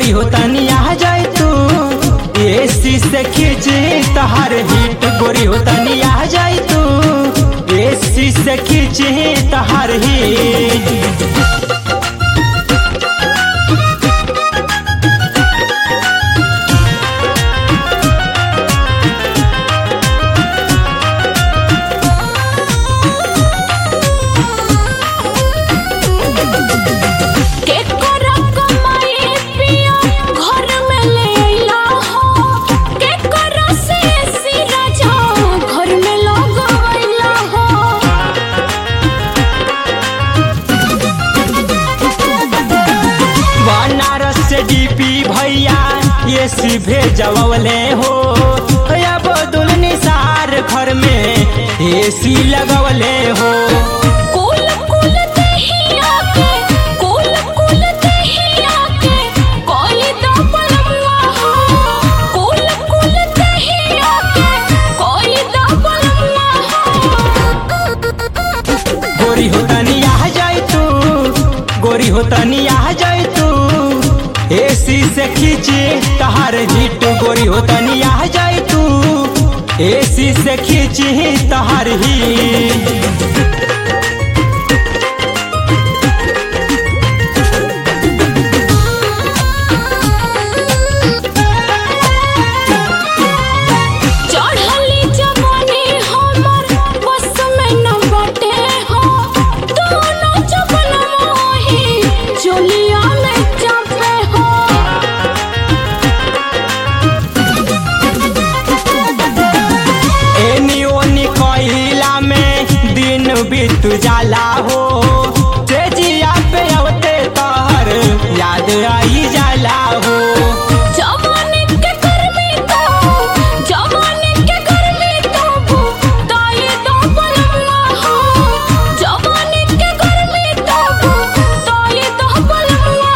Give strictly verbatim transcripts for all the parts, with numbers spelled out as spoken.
गोरी हो तनी आ जाए तू एसी से खींचे तहार हिट गोरी हो तनी आ जाए तू एसी से खींचे तहार हिट। डीपी भैया ये सी भेजवले हो या बदुल निसार घर में एसी लगवले हो। कुल कुल दहिया के कुल कुल दहिया के कोई दो पलमुआ हो कुल कुल दहिया के कोई दो पलमुआ हो। गोरी हो तनी आ जाए तू गोरी हो तनी आ जाए तू एसी से खींचे तहार हिट गोरी हो तनी आ जाए तू एसी से खींचे तहार हिट। बीत जाला हो तेजिया पे अवते तोहर याद आई जाला हो। जवानी के गर्मी तो जवानी के गर्मी तो ताई दो पलमुआ हो जवानी के गर्मी तो ताई दो पलमुआ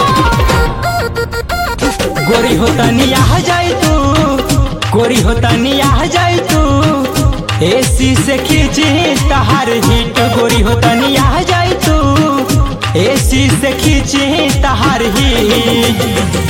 हो। गोरी हो तनी आ जाए तू गोरी हो तनी आ जाए तू एसी से खींचे तहार हिट गोरी हो तनी आ जाए तू एसी से खींचे तहार हिट।